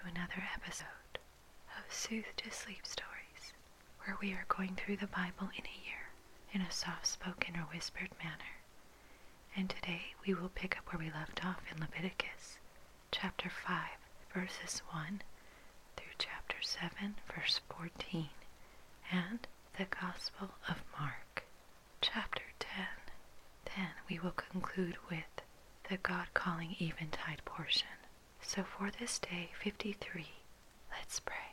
another episode of Soothe to Sleep Stories, where we are going through the Bible in a year in a soft-spoken or whispered manner. And today we will pick up where we left off in Leviticus, chapter 5, verses 1 through chapter 7, verse 14, and the Gospel of Mark, chapter 10. Then we will conclude with the God-calling eventide portion. So for this day 53, let's pray.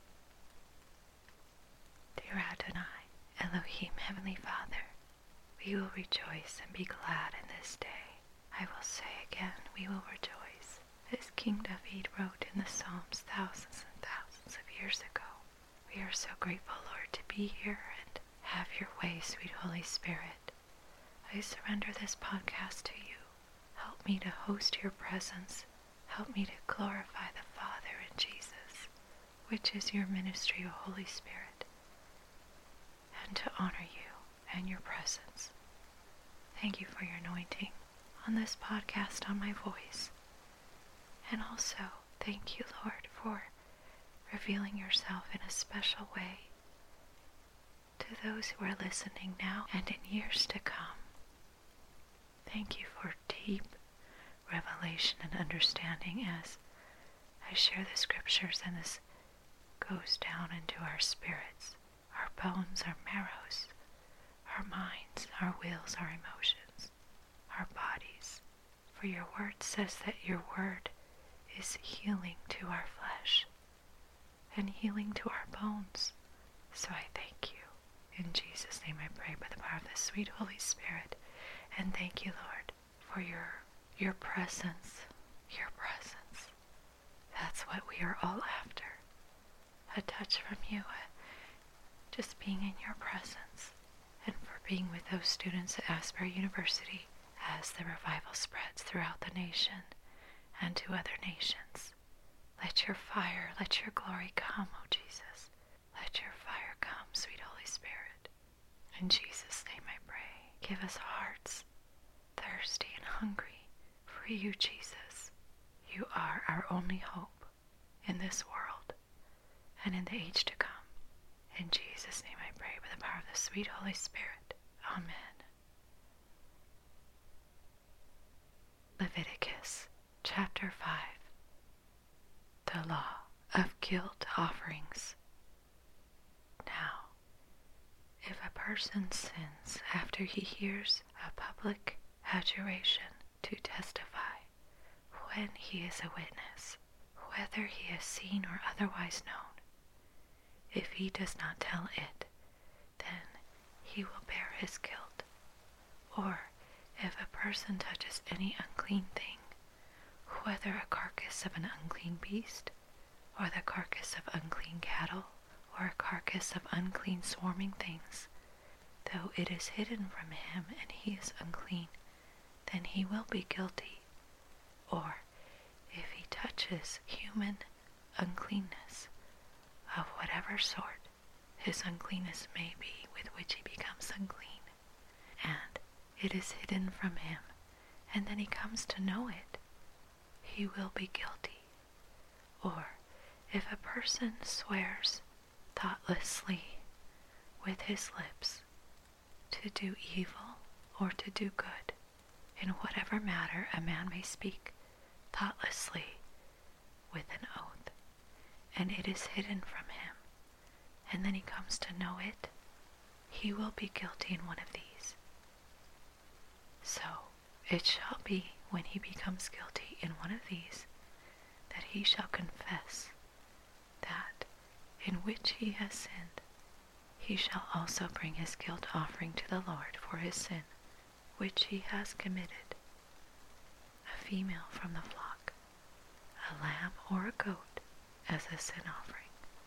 Dear Adonai, Elohim, Heavenly Father, we will rejoice and be glad in this day. I will say again, we will rejoice. As King David wrote in the Psalms thousands and thousands of years ago. We are so grateful, Lord, to be here and have your way, sweet Holy Spirit. I surrender this podcast to you. Help me to host your presence. Help me to glorify the Father in Jesus, which is your ministry, O Holy Spirit, and to honor you and your presence. Thank you for your anointing on this podcast, on my voice. And also, thank you, Lord, for revealing yourself in a special way to those who are listening now and in years to come. Thank you for deep revelation and understanding as I share the scriptures and this goes down into our spirits, our bones, our marrows, our minds, our wills, our emotions, our bodies. For your word says that your word is healing to our flesh and healing to our bones. So I thank you. In Jesus' name I pray by the power of the sweet Holy Spirit. And thank you, Lord, for your presence. Your presence. That's what we are all after. A touch from you. Just being in your presence. And for being with those students at Asbury University as the revival spreads throughout the nation and to other nations. Let your fire, let your glory come, O Jesus. Let your fire come, sweet Holy Spirit. In Jesus' name I pray. Give us hearts thirsty and hungry for you, Jesus. You are our only hope in this world and in the age to come. In Jesus' name I pray by the power of the sweet Holy Spirit. Amen. Leviticus chapter 5. The law of guilt offerings. Now, if a person sins after he hears a public adjuration to testify, when he is a witness, whether he is seen or otherwise known, if he does not tell it, then he will bear his guilt. Or if a person touches any unclean thing, whether a carcass of an unclean beast, or the carcass of unclean cattle, or a carcass of unclean swarming things, though it is hidden from him and he is unclean, then he will be guilty. Or if he touches human uncleanness of whatever sort his uncleanness may be with which he becomes unclean, and it is hidden from him, and then he comes to know it, he will be guilty. Or if a person swears thoughtlessly with his lips to do evil or to do good, in whatever matter a man may speak thoughtlessly with an oath, and it is hidden from him, and then he comes to know it, he will be guilty in one of these. So it shall be when he becomes guilty in one of these, that he shall confess that in which he has sinned, he shall also bring his guilt offering to the Lord for his sin, which he has committed, a female from the flock, a lamb or a goat as a sin offering.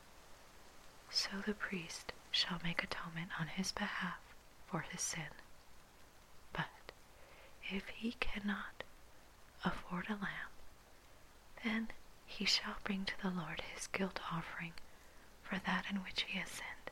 So the priest shall make atonement on his behalf for his sin. But if he cannot afford a lamb, then he shall bring to the Lord his guilt offering for that in which he has sinned,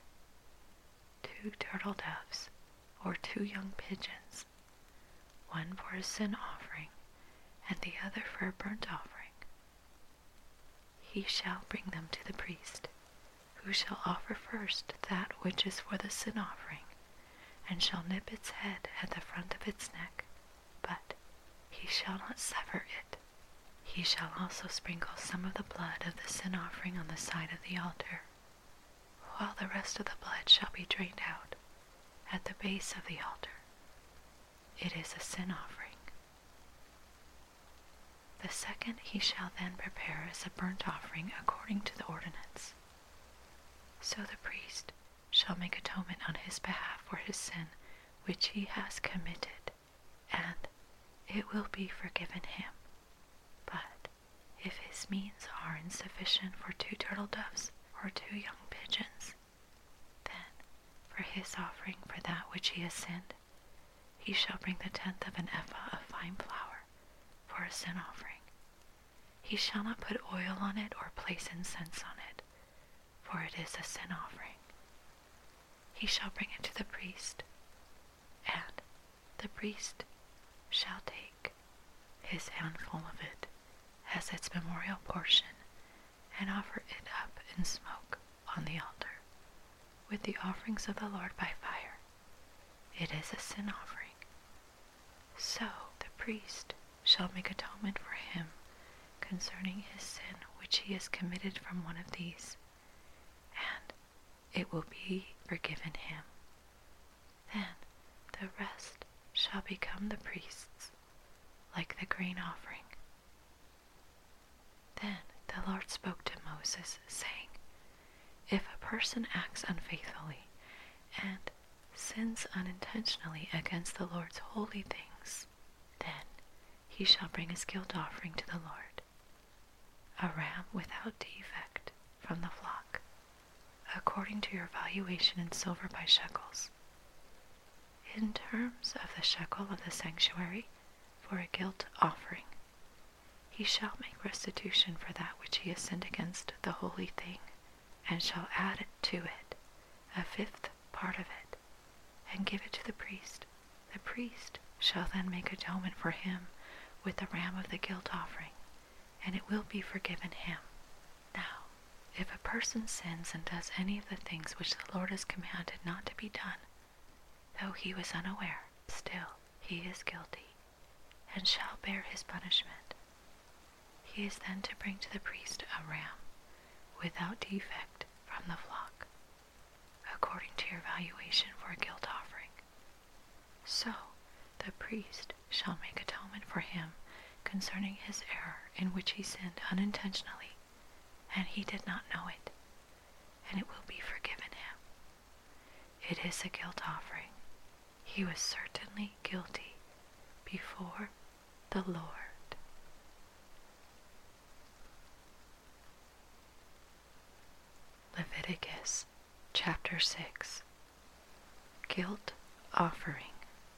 2 turtle doves or 2 young pigeons, one for a sin offering and the other for a burnt offering. he shall bring them to the priest, who shall offer first that which is for the sin offering, and shall nip its head at the front of its neck, but he shall not sever it. He shall also sprinkle some of the blood of the sin offering on the side of the altar, while the rest of the blood shall be drained out at the base of the altar. It is a sin offering. The second he shall then prepare as a burnt offering according to the ordinance. So the priest shall make atonement on his behalf for his sin which he has committed, and it will be forgiven him. But if his means are insufficient for 2 turtle doves or 2 young pigeons, then for his offering for that which he has sinned, he shall bring the 1/10 of an ephah of fine flour for a sin offering. He shall not put oil on it or place incense on it, for it is a sin offering. He shall bring it to the priest, and the priest shall take his handful of it as its memorial portion, and offer it up in smoke on the altar, with the offerings of the Lord by fire. It is a sin offering. So the priest shall make atonement for him concerning his sin which he has committed from one of these, and it will be forgiven him. Then the rest shall become the priest's, like the grain offering. Then the Lord spoke to Moses, saying, If a person acts unfaithfully and sins unintentionally against the Lord's holy things, then he shall bring his guilt offering to the Lord, a ram without defect from the flock, according to your valuation in silver by shekels. In terms of the shekel of the sanctuary for a guilt offering, he shall make restitution for that which he has sinned against the holy thing, and shall add to it 1/5 part of it, and give it to the priest. The priest shall then make atonement for him with the ram of the guilt offering, and it will be forgiven him. Now, if a person sins and does any of the things which the Lord has commanded not to be done, though he was unaware, still he is guilty, and shall bear his punishment. He is then to bring to the priest a ram without defect from the flock, according to your valuation for a guilt offering. So the priest shall make atonement for him concerning his error in which he sinned unintentionally, and he did not know it, and it will be forgiven him. It is a guilt offering. He was certainly guilty before the Lord. Leviticus chapter 6. Guilt offering.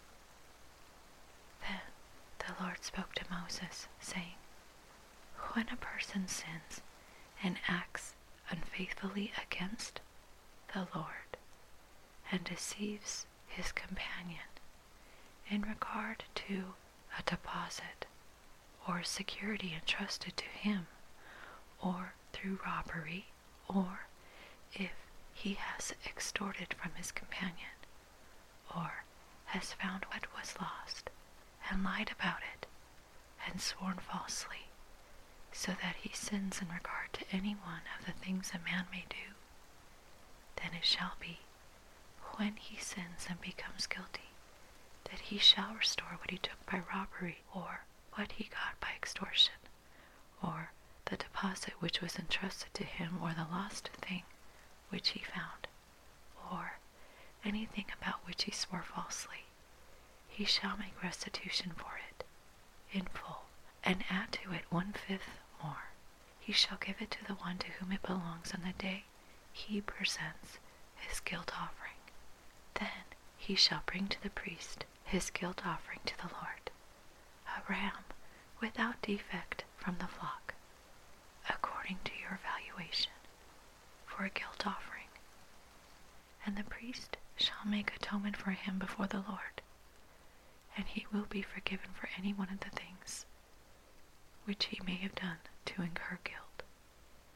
Then the Lord spoke to Moses, saying, When a person sins and acts unfaithfully against the Lord, and deceives his companion in regard to a deposit or security entrusted to him, or through robbery, or if he has extorted from his companion, or has found what was lost, and lied about it, and sworn falsely, so that he sins in regard to any one of the things a man may do, then it shall be, when he sins and becomes guilty, that he shall restore what he took by robbery, or what he got by extortion, or the deposit which was entrusted to him, or the lost thing which he found, or anything about which he swore falsely. He shall make restitution for it in full, and add to it 1/5 more. He shall give it to the one to whom it belongs on the day he presents his guilt offering. Then he shall bring to the priest his guilt offering to the Lord, a ram without defect from the flock, according to your valuation, for a guilt offering. And the priest shall make atonement for him before the Lord, and he will be forgiven for any one of the things which he may have done to incur guilt.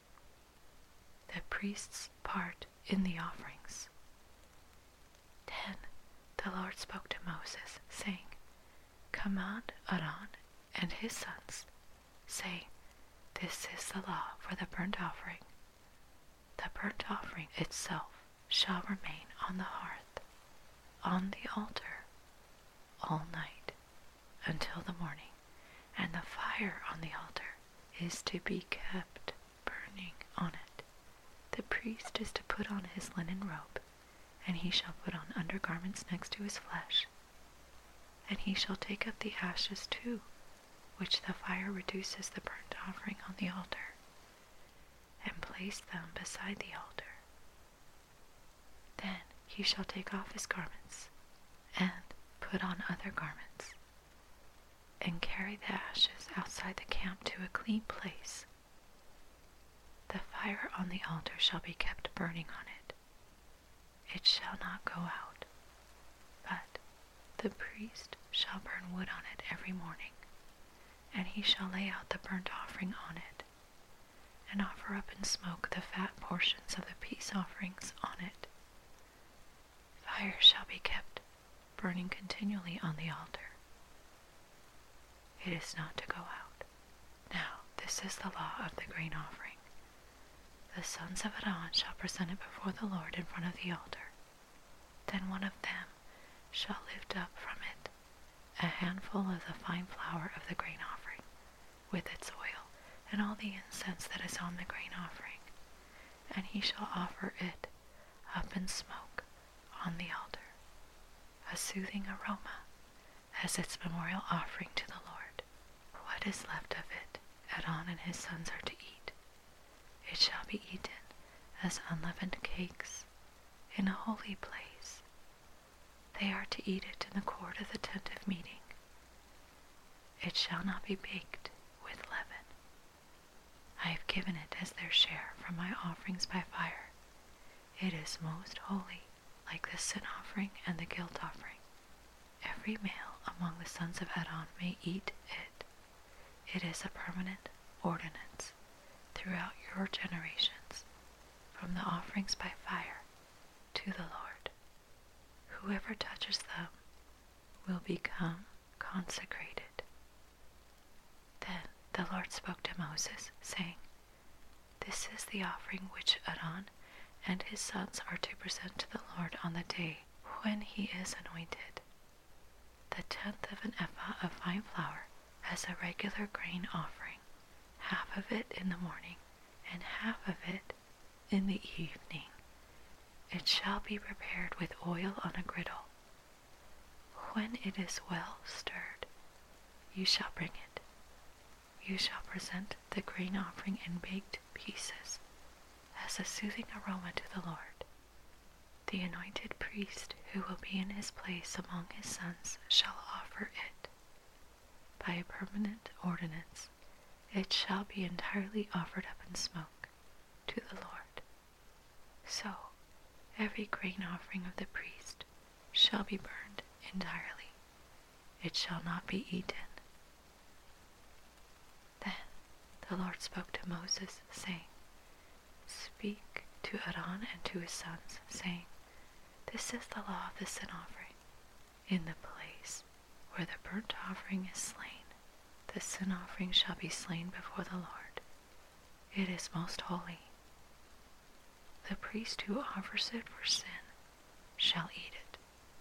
priest's part in the offerings. Then the Lord spoke to Moses, saying, Command Aaron and his sons, saying, This is the law for the burnt offering. The burnt offering itself shall remain on the hearth, on the altar, all night, until the morning, and the fire on the altar is to be kept burning on it. The priest is to put on his linen robe, and he shall put on undergarments next to his flesh. And he shall take up the ashes too, which the fire reduces the burnt offering on the altar, and place them beside the altar. Then he shall take off his garments, and put on other garments, and carry the ashes outside the camp to a clean place. The fire on the altar shall be kept burning on it. It shall not go out, but the priest shall burn wood on it every morning, and he shall lay out the burnt offering on it, and offer up in smoke the fat portions of the peace offerings on it. Fire shall be kept burning continually on the altar. It is not to go out. Now this is the law of the grain offering. The sons of Aaron shall present it before the Lord in front of the altar. Then one of them shall lift up from it a handful of the fine flour of the grain offering, with its oil, and all the incense that is on the grain offering, and he shall offer it up in smoke on the altar, a soothing aroma, as its memorial offering to the Lord. What is left of it, Aaron and his sons are to eat. It shall be eaten as unleavened cakes in a holy place. They are to eat it in the court of the tent of meeting. It shall not be baked with leaven. I have given it as their share from my offerings by fire. It is most holy, like the sin offering and the guilt offering. Every male among the sons of Aaron may eat it. It is a permanent ordinance throughout your generations, from the offerings by fire to the Lord. Whoever touches them will become consecrated. Then the Lord spoke to Moses, saying, This is the offering which Aaron and his sons are to present to the Lord on the day when he is anointed. The 1/10 of an ephah of fine flour as a regular grain offering, half of it in the morning and half of it in the evening. It shall be prepared with oil on a griddle. When it is well stirred, you shall bring it. You shall present the grain offering in baked pieces as a soothing aroma to the Lord. The anointed priest who will be in his place among his sons shall offer it. By a permanent ordinance, it shall be entirely offered up in smoke to the Lord. So, every grain offering of the priest shall be burned entirely. It shall not be eaten. Then the Lord spoke to Moses, saying, Speak to Aaron and to his sons, saying, This is the law of the sin offering. In the place where the burnt offering is slain, the sin offering shall be slain before the Lord. It is most holy. The priest who offers it for sin shall eat it.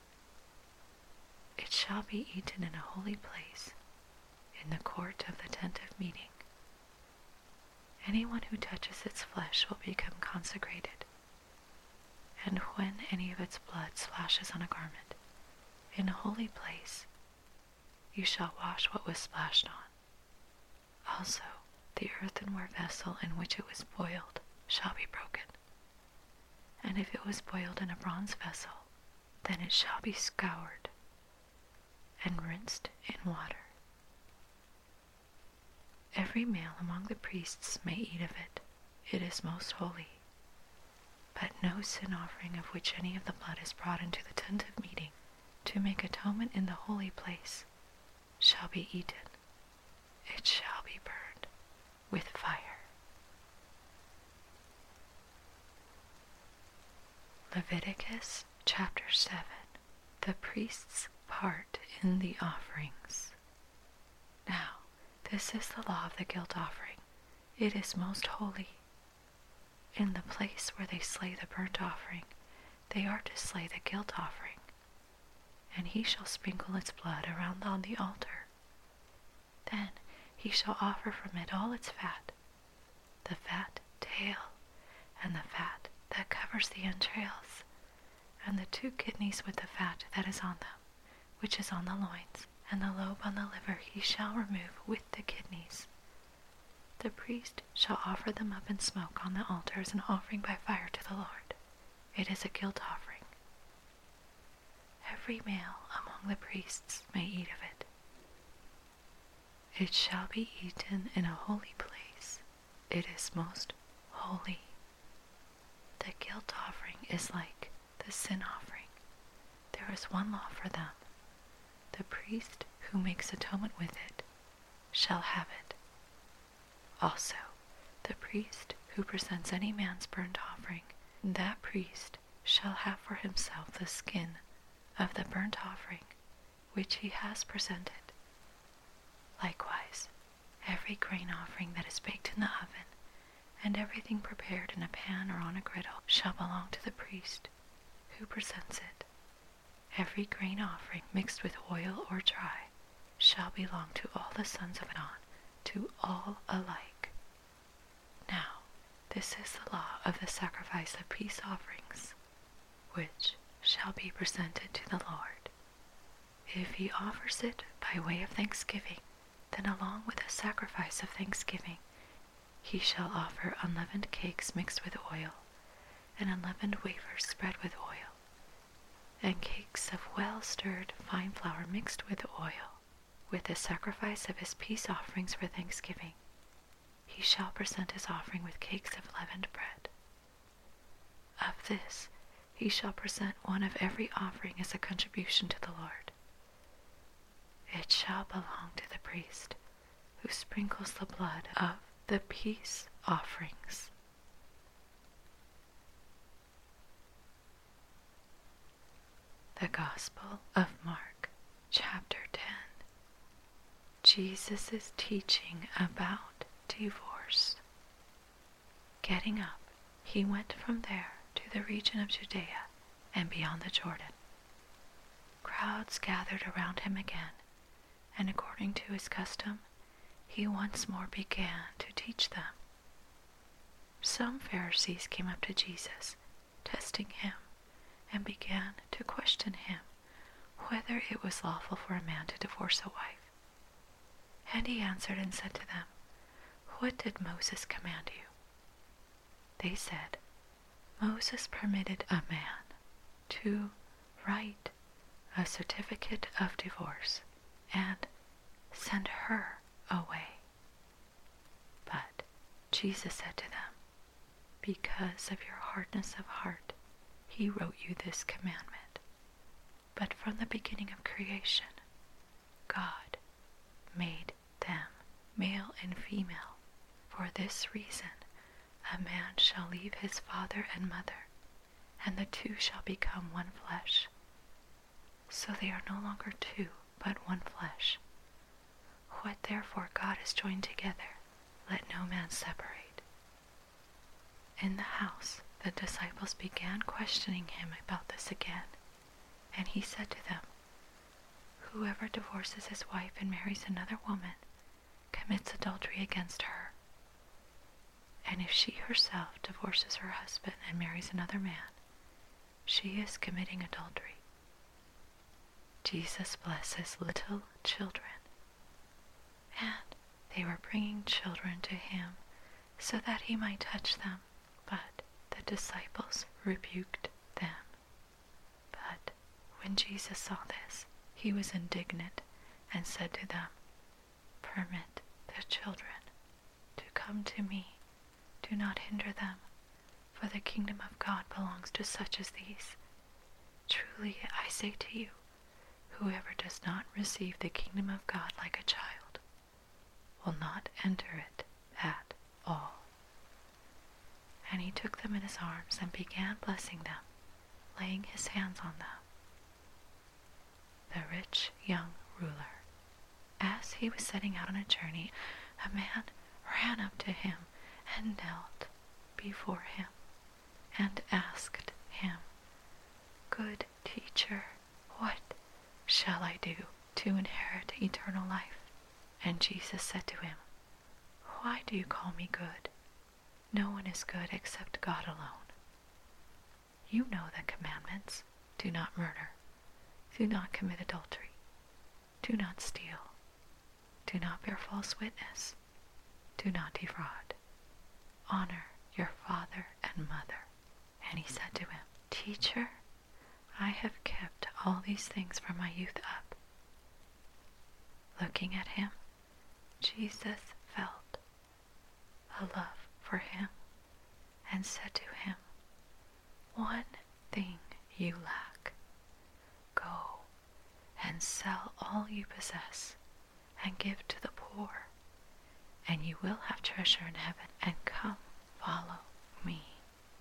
It shall be eaten in a holy place, in the court of the tent of meeting. Anyone who touches its flesh will become consecrated. And when any of its blood splashes on a garment, in a holy place, you shall wash what was splashed on. Also, the earthenware vessel in which it was boiled shall be broken. And if it was boiled in a bronze vessel, then it shall be scoured and rinsed in water. Every male among the priests may eat of it. It is most holy. But no sin offering of which any of the blood is brought into the tent of meeting to make atonement in the holy place shall be eaten. It shall be burned with fire. Leviticus chapter 7. The priest's part in the offerings. Now, this is the law of the guilt offering. It is most holy. In the place where they slay the burnt offering, they are to slay the guilt offering, and he shall sprinkle its blood around on the altar. Then he shall offer from it all its fat, the fat tail, and the fat that covers the entrails, and the 2 kidneys with the fat that is on them, which is on the loins, and the lobe on the liver he shall remove with the kidneys. The priest shall offer them up in smoke on the altar as an offering by fire to the Lord. It is a guilt offering. Every male among the priests may eat of it. It shall be eaten in a holy place. It is most holy. The guilt offering is like the sin offering. There is one law for them. The priest who makes atonement with it shall have it. Also, the priest who presents any man's burnt offering, that priest shall have for himself the skin of the burnt offering which he has presented. Likewise, every grain offering that is baked in the oven, and everything prepared in a pan or on a griddle, shall belong to the priest who presents it. Every grain offering mixed with oil or dry shall belong to all the sons of Aaron, to all alike. Now, this is the law of the sacrifice of peace offerings, which shall be presented to the Lord. If he offers it by way of thanksgiving, then along with the sacrifice of thanksgiving, he shall offer unleavened cakes mixed with oil, and unleavened wafers spread with oil, and cakes of well-stirred fine flour mixed with oil, with the sacrifice of his peace offerings for thanksgiving. He shall present his offering with cakes of leavened bread. Of this he shall present one of every offering as a contribution to the Lord. It shall belong to the priest who sprinkles the blood of the peace offerings. The Gospel of Mark, chapter 10. Jesus is teaching about divorce. Getting up, he went from there to the region of Judea and beyond the Jordan. Crowds gathered around him again, and according to his custom, he once more began to teach them. Some Pharisees came up to Jesus, testing him, and began to question him whether it was lawful for a man to divorce a wife. And he answered and said to them, "What did Moses command you?" They said, "Moses permitted a man to write a certificate of divorce and send her away." But Jesus said to them, "Because of your hardness of heart, he wrote you this commandment. But from the beginning of creation, God made them male and female. For this reason, a man shall leave his father and mother, and the 2 shall become one flesh. So they are no longer 2, but one flesh. What therefore God has joined together, let no man separate." In the house, the disciples began questioning him about this again, and he said to them, "Whoever divorces his wife and marries another woman commits adultery against her. And if she herself divorces her husband and marries another man, she is committing adultery." Jesus blesses little children, and they were bringing children to him so that he might touch them, but the disciples rebuked them. But when Jesus saw this, he was indignant and said to them, "Permit the children to come to me. Do not hinder them, for the kingdom of God belongs to such as these. Truly I say to you, whoever does not receive the kingdom of God like a child will not enter it at all." And he took them in his arms and began blessing them. laying his hands on them. The rich young ruler. As he was setting out on a journey, a man ran up to him and knelt before him and asked him, "Good teacher, what shall I do to inherit eternal life?" And Jesus said to him, "Why do you call me good? No one is good except God alone. You know the commandments. Do not murder. Do not commit adultery. Do not steal. Do not bear false witness. Do not defraud. Honor your father and mother." And he said to him, "Teacher, I have kept all these things from my youth up." Looking at him, Jesus felt a love for him and said to him, "One thing you lack. Go and sell all you possess and give to the poor, and you will have treasure in heaven, and come follow me."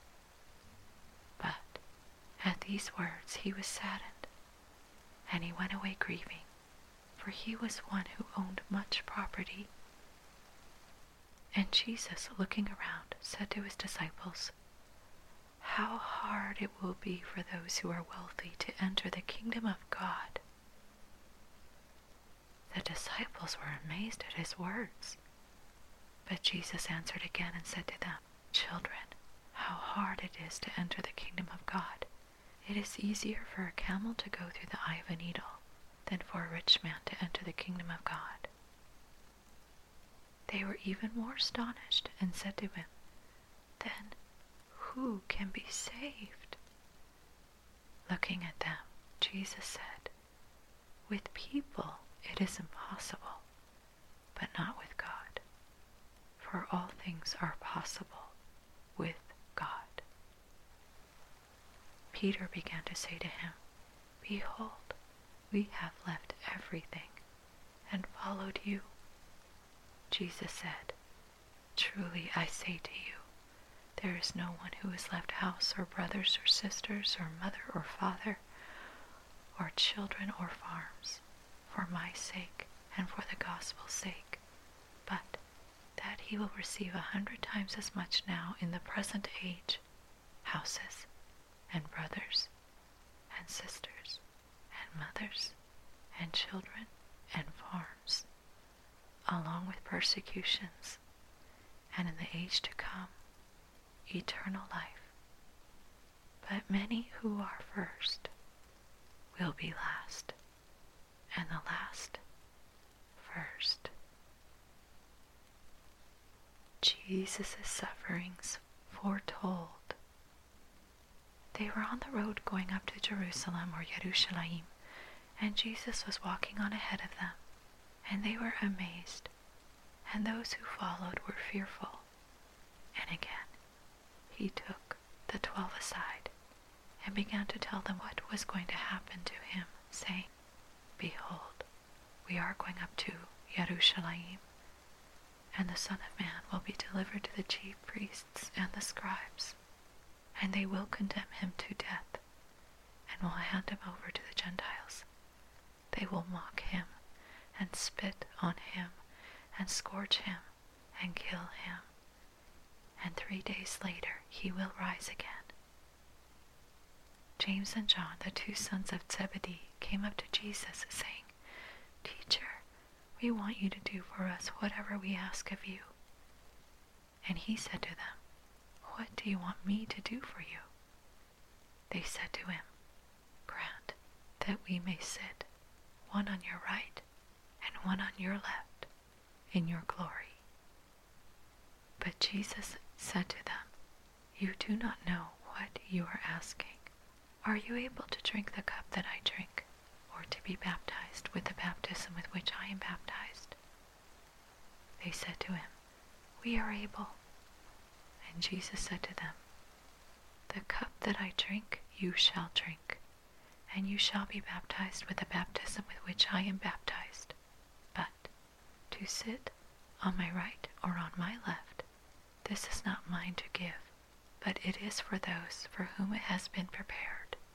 But at these words he was saddened, and he went away grieving, for he was one who owned much property. And Jesus, looking around, said to his disciples, "How hard it will be for those who are wealthy to enter the kingdom of God." The disciples were amazed at his words. But Jesus answered again and said to them, "Children, how hard it is to enter the kingdom of God. It is easier for a camel to go through the eye of a needle than for a rich man to enter the kingdom of God." They were even more astonished and said to him, "Then who can be saved?" Looking at them, Jesus said, "With people it is impossible, but not with God. For all things are possible with God." Peter began to say to him, "Behold, we have left everything and followed you." Jesus said, "Truly I say to you, there is no one who has left house or brothers or sisters or mother or father or children or farms for my sake and for the gospel's sake, but that he will receive 100 times as much now in the present age, houses and brothers and sisters and mothers and children and farms, along with persecutions, and in the age to come, eternal life. But many who are first will be last, and the last first." Jesus' sufferings foretold. They were on the road going up to Jerusalem, or Yerushalayim, and Jesus was walking on ahead of them, and they were amazed, and those who followed were fearful. And again he took the 12 aside and began to tell them what was going to happen to him, saying, "Behold, we are going up to Yerushalayim, and the Son of Man will be delivered to the chief priests and the scribes, and they will condemn him to death, and will hand him over to the Gentiles. They will mock him, and spit on him, and scourge him, and kill him, and 3 days later he will rise again." James and John, the 2 sons of Zebedee, came up to Jesus, saying, "Teacher, we want you to do for us whatever we ask of you." And he said to them, "What do you want me to do for you?" They said to him, "Grant that we may sit, one on your right and one on your left, in your glory." But Jesus said to them, "You do not know what you are asking. Are you able to drink the cup that I drink, or to be baptized with the baptism with which I am baptized?" They said to him, "We are able." And Jesus said to them, "The cup that I drink you shall drink, and you shall be baptized with the baptism with which I am baptized. But to sit on my right or on my left, this is not mine to give, but it is for those for whom it has been prepared."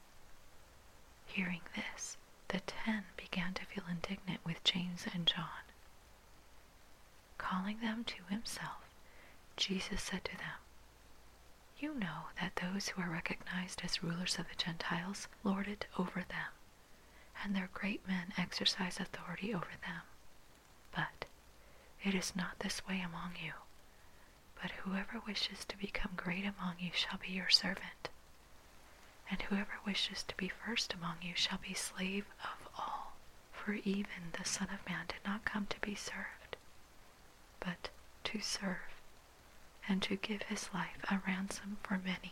Hearing this, the 10 began to feel indignant with James and John. Calling them to himself, Jesus said to them, "You know that those who are recognized as rulers of the Gentiles lord it over them, and their great men exercise authority over them. But it is not this way among you. But whoever wishes to become great among you shall be your servant, and whoever wishes to be first among you shall be slave of all. For even the Son of Man did not come to be served, but to serve, and to give his life a ransom for many."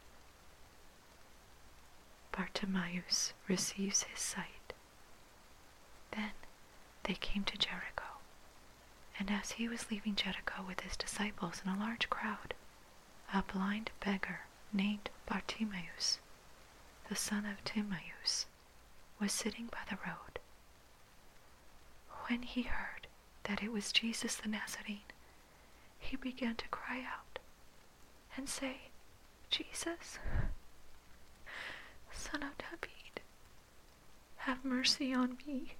Bartimaeus receives his sight. Then they came to Jericho, and as he was leaving Jericho with his disciples and a large crowd, a blind beggar named Bartimaeus, the son of Timaeus, was sitting by the road. When he heard that it was Jesus the Nazarene, he began to cry out and say, "Jesus, Son of David, have mercy on me."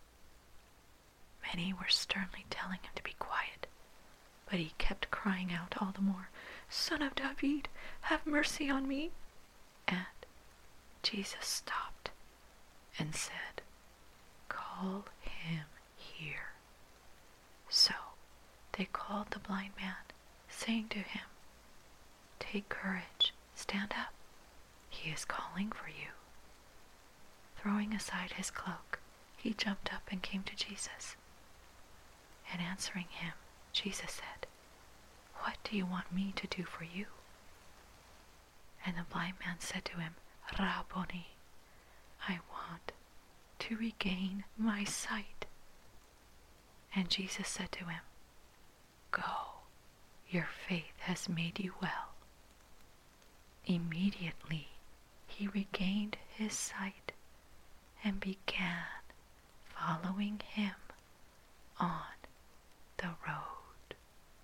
Many were sternly telling him to be quiet, but he kept crying out all the more, "Son of David, have mercy on me." And Jesus stopped and said, "Call him here." So they called the blind man, saying to him, "Take courage, stand up. He is calling for you." Throwing aside his cloak, he jumped up and came to Jesus. And answering him, Jesus said, "What do you want me to do for you?" And the blind man said to him, "Rabboni, I want to regain my sight." And Jesus said to him, "Go, your faith has made you well." Immediately he regained his sight and began following him on the road.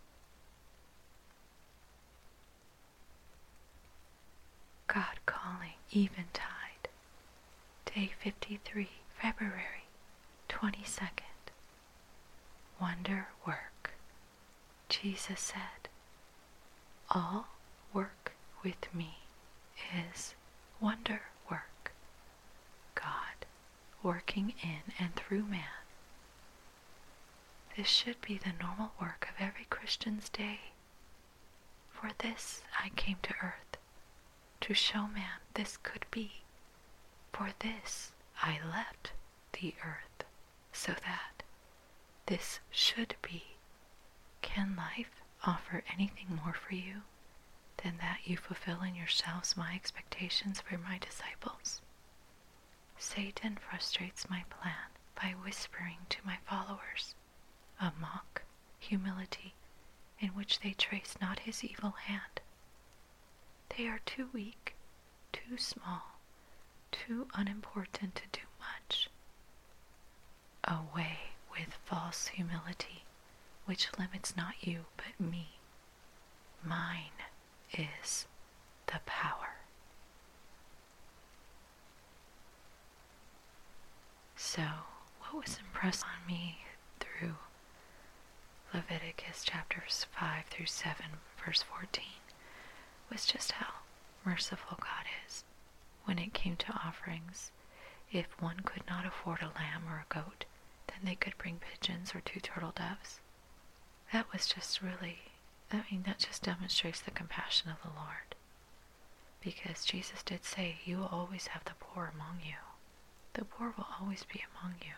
God Calling, Eventide, Day 53, February 22nd. Wonder Work. Jesus said, "All work with me is wonder work." God working in and through man. This should be the normal work of every Christian's day. For this I came to earth, to show man this could be. For this I left the earth, so that this should be. Can life offer anything more for you than that you fulfill in yourselves my expectations for my disciples? Satan frustrates my plan by whispering to my followers a mock humility in which they trace not his evil hand. They are too weak, too small, too unimportant to do much. Away with false humility, which limits not you but me. Mine is the power. So, what was impressed on me through Leviticus chapters 5 through 7, verse 14, was just how merciful God is. When it came to offerings, if one could not afford a lamb or a goat, then they could bring pigeons or 2 turtle doves. That was just really, that just demonstrates the compassion of the Lord. Because Jesus did say, "You will always have the poor among you. The poor will always be among you."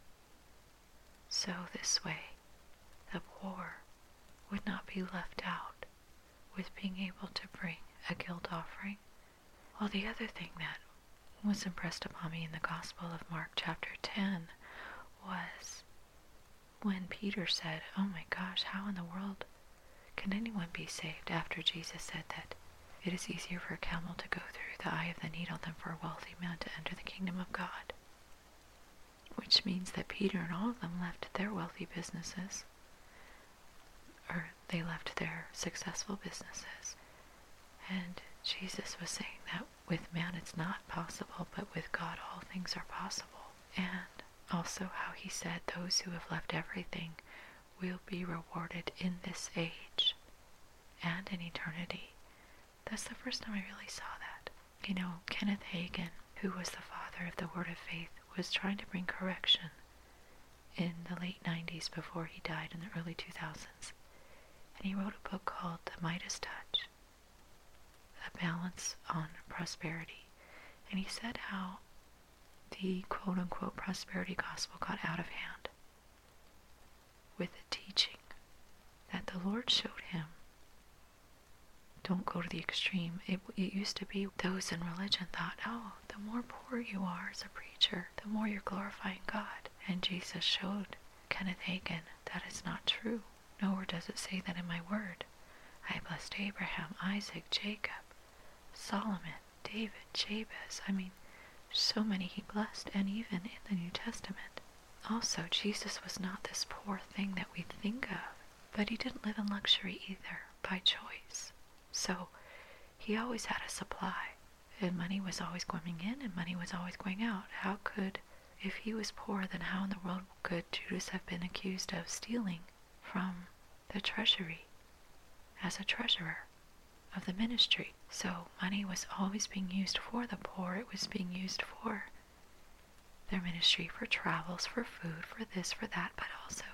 So this way, the poor would not be left out with being able to bring a guilt offering. Well, the other thing that was impressed upon me in the Gospel of Mark chapter 10 was when Peter said, "Oh my gosh, how in the world can anyone be saved?" after Jesus said that it is easier for a camel to go through the eye of the needle than for a wealthy man to enter the kingdom of God. Which means that Peter and all of them left their wealthy businesses, or they left their successful businesses. And Jesus was saying that with man it's not possible, but with God all things are possible. And also how he said those who have left everything will be rewarded in this age and in eternity. That's the first time I really saw that. You know, Kenneth Hagin, who was the father of the Word of Faith, was trying to bring correction in the late 90s before he died in the early 2000s. And he wrote a book called The Midas Touch, A Balance on Prosperity. And he said how the quote-unquote prosperity gospel got out of hand with the teaching that the Lord showed him. Don't go to the extreme. It used to be those in religion thought, oh, the more poor you are as a preacher, the more you're glorifying God. And Jesus showed Kenneth Hagin that is not true. Nowhere does it say that in my word. I blessed Abraham, Isaac, Jacob, Solomon, David, Jabez. I mean, so many he blessed, and even in the New Testament. Also, Jesus was not this poor thing that we think of, but he didn't live in luxury either, by choice. So, he always had a supply, and money was always going in, and money was always going out. How could, if he was poor, then how in the world could Judas have been accused of stealing from the treasury as a treasurer of the ministry? So, money was always being used for the poor. It was being used for their ministry, for travels, for food, for this, for that, but also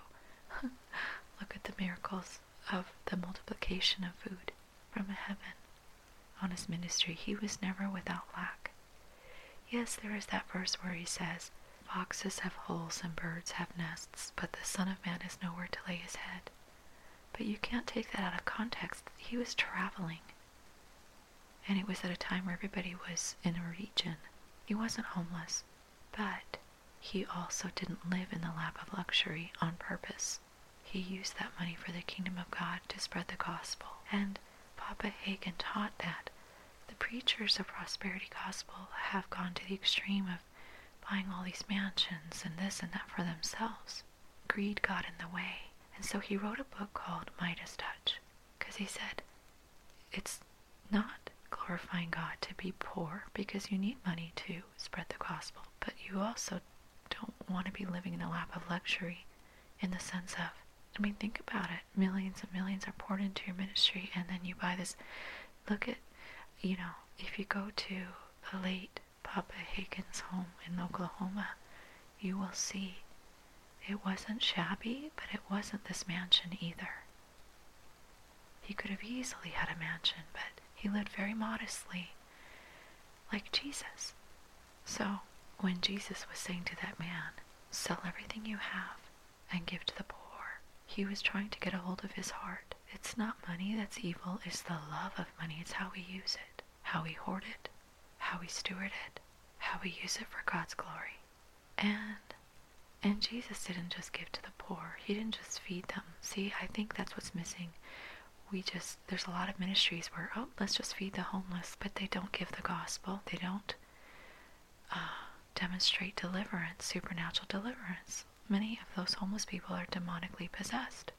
look at the miracles of the multiplication of food from heaven on his ministry. He was never without lack. Yes, there is that verse where he says, foxes have holes and birds have nests, but the Son of Man has nowhere to lay his head. But you can't take that out of context. He was traveling, and it was at a time where everybody was in a region. He wasn't homeless, but he also didn't live in the lap of luxury on purpose. He used that money for the kingdom of God to spread the gospel. And Papa Hagin taught that the preachers of prosperity gospel have gone to the extreme of buying all these mansions and this and that for themselves. Greed got in the way. And so he wrote a book called Midas Touch, because he said it's not glorifying God to be poor, because you need money to spread the gospel, but you also don't want to be living in the lap of luxury in the sense of, I mean, think about it. Millions and millions are poured into your ministry, and then you buy this. Look at, you know, if you go to the late Papa Hagin's home in Oklahoma, you will see it wasn't shabby, but it wasn't this mansion either. He could have easily had a mansion, but he lived very modestly, like Jesus. So, when Jesus was saying to that man, sell everything you have and give to the poor, he was trying to get a hold of his heart. It's not money that's evil, it's the love of money. It's how we use it, how we hoard it, how we steward it, how we use it for God's glory. And Jesus didn't just give to the poor. He didn't just feed them. See, I think that's what's missing. There's a lot of ministries where, oh, let's just feed the homeless, but they don't give the gospel. They don't demonstrate deliverance, supernatural deliverance. Many of those homeless people are demonically possessed.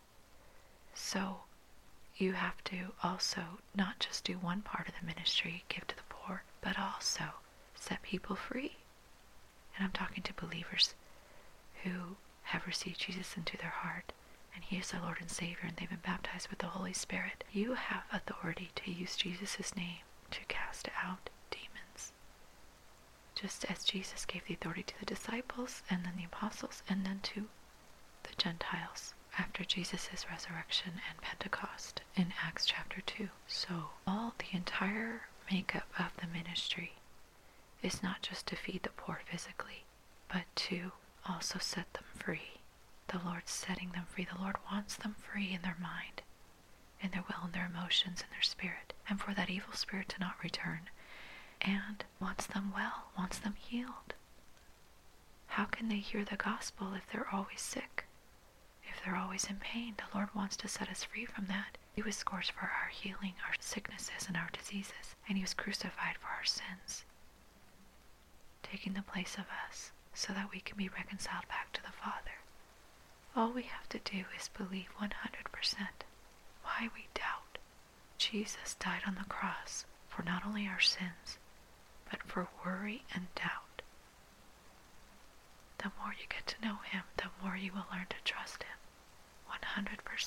So you have to also not just do one part of the ministry, give to the poor, but also set people free. And I'm talking to believers who have received Jesus into their heart, and he is their Lord and Savior, and they've been baptized with the Holy Spirit. You have authority to use Jesus' name to cast out demons. Just as Jesus gave the authority to the disciples, and then the apostles, and then to the Gentiles after Jesus' resurrection and Pentecost in Acts chapter 2. So the entire makeup of the ministry is not just to feed the poor physically, but to also set them free. The Lord's setting them free. The Lord wants them free in their mind, in their will, in their emotions, in their spirit, and for that evil spirit to not return, and wants them well, wants them healed. How can they hear the gospel if they're always sick, if they're always in pain? The Lord wants to set us free from that. He was scourged for our healing, our sicknesses, and our diseases, and he was crucified for our sins, taking the place of us so that we can be reconciled back to the Father. All we have to do is believe 100%. Why we doubt? Jesus died on the cross for not only our sins, but for worry and doubt. The more you get to know him, the more you will learn to trust him. 100%.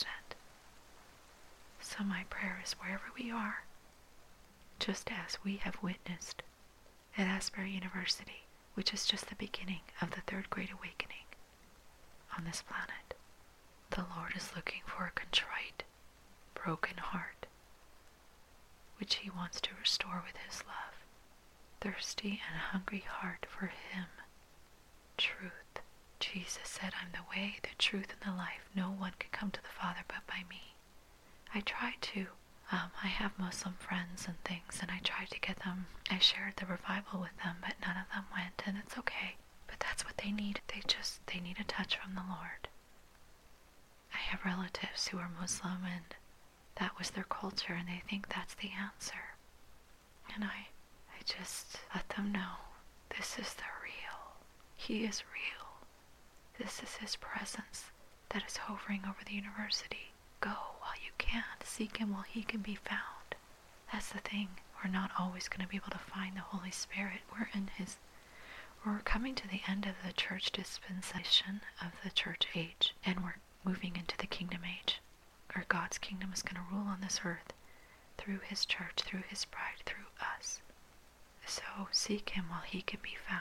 So my prayer is wherever we are, just as we have witnessed at Asbury University, which is just the beginning of the Third Great Awakening on this planet, the Lord is looking for a contrite, broken heart, which he wants to restore with his love. Thirsty and hungry heart for him. Truth. Jesus said, I'm the way, the truth, and the life. No one can come to the Father but by me. I tried to. I have Muslim friends and things, and I tried to get them. I shared the revival with them, but none of them went, and it's okay. But that's what they need. They need a touch from the Lord. I have relatives who are Muslim, and that was their culture, and they think that's the answer. And I just let them know, this is the real. He is real. This is his presence that is hovering over the university. Go while you can. Seek him while he can be found. That's the thing. We're not always going to be able to find the Holy Spirit. We're coming to the end of the church dispensation of the church age, and we're moving into the kingdom age, where God's kingdom is going to rule on this earth through his church, through his bride, through us. So seek him while he can be found.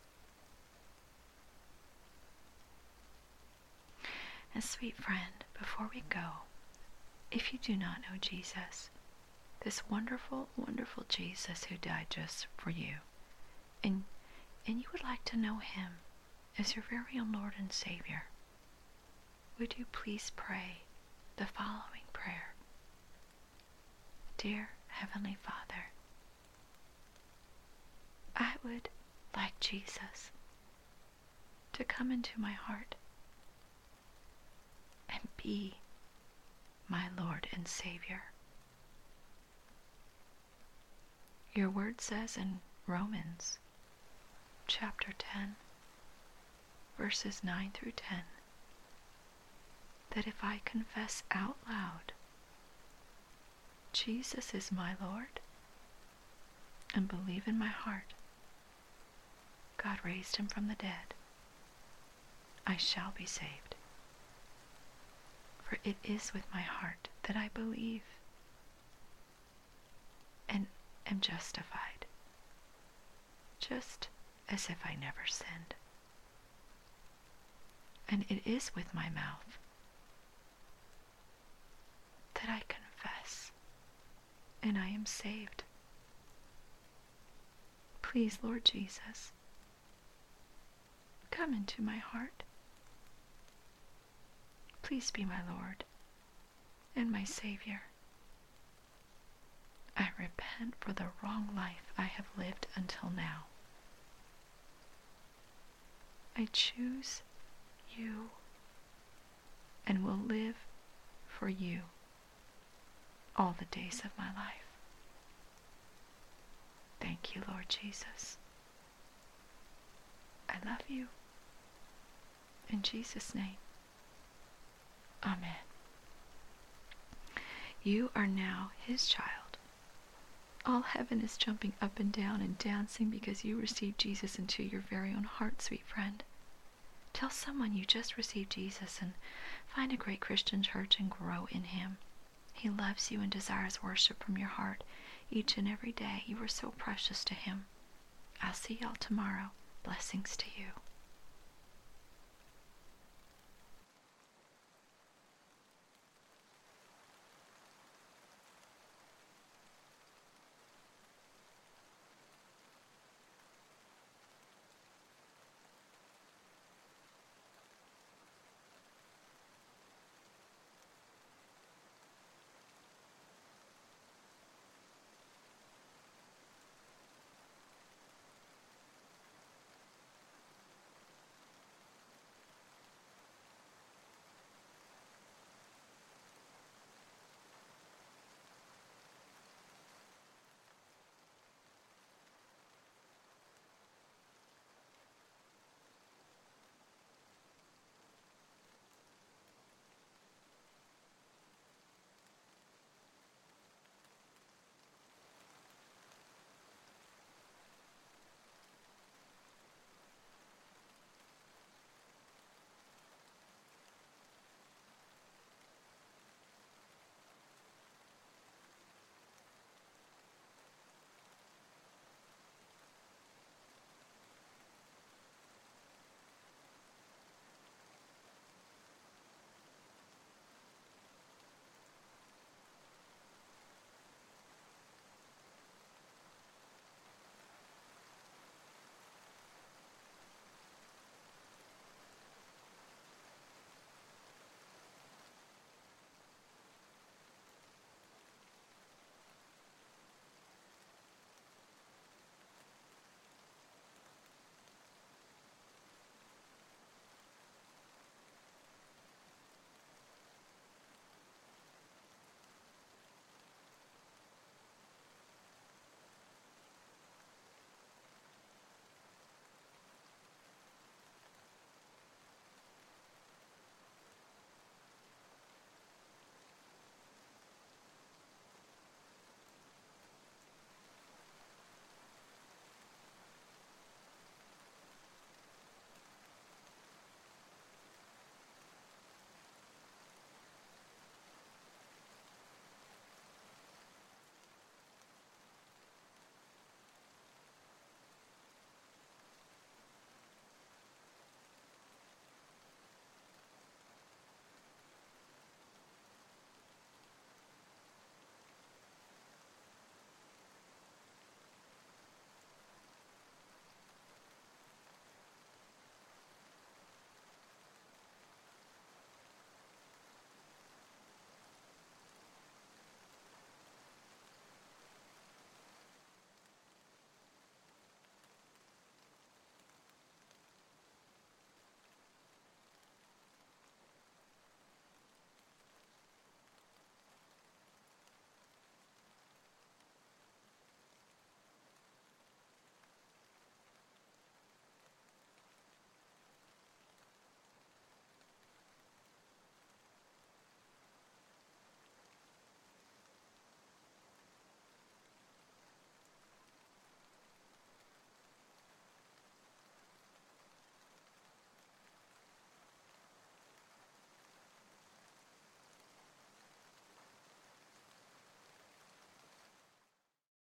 And sweet friend, before we go, if you do not know Jesus, this wonderful, wonderful Jesus who died just for you, and you would like to know him as your very own Lord and Savior, would you please pray the following prayer? Dear Heavenly Father, I would like Jesus to come into my heart and be my Lord and Savior. Your word says in Romans chapter 10, verses 9 through 10, that if I confess out loud Jesus is my Lord and believe in my heart God raised him from the dead, I shall be saved. For it is with my heart that I believe and am justified, just as if I never sinned. And it is with my mouth that I confess, and I am saved. Please, Lord Jesus, come into my heart. Please be my Lord and my Savior. I repent for the wrong life I have lived until now. I choose you and will live for you all the days of my life. Thank you, Lord Jesus. I love you. In Jesus' name, Amen. You are now his child. All heaven is jumping up and down and dancing because you received Jesus into your very own heart, sweet friend. Tell someone you just received Jesus and find a great Christian church and grow in him. He loves you and desires worship from your heart each and every day. You are so precious to him. I'll see y'all tomorrow. Blessings to you.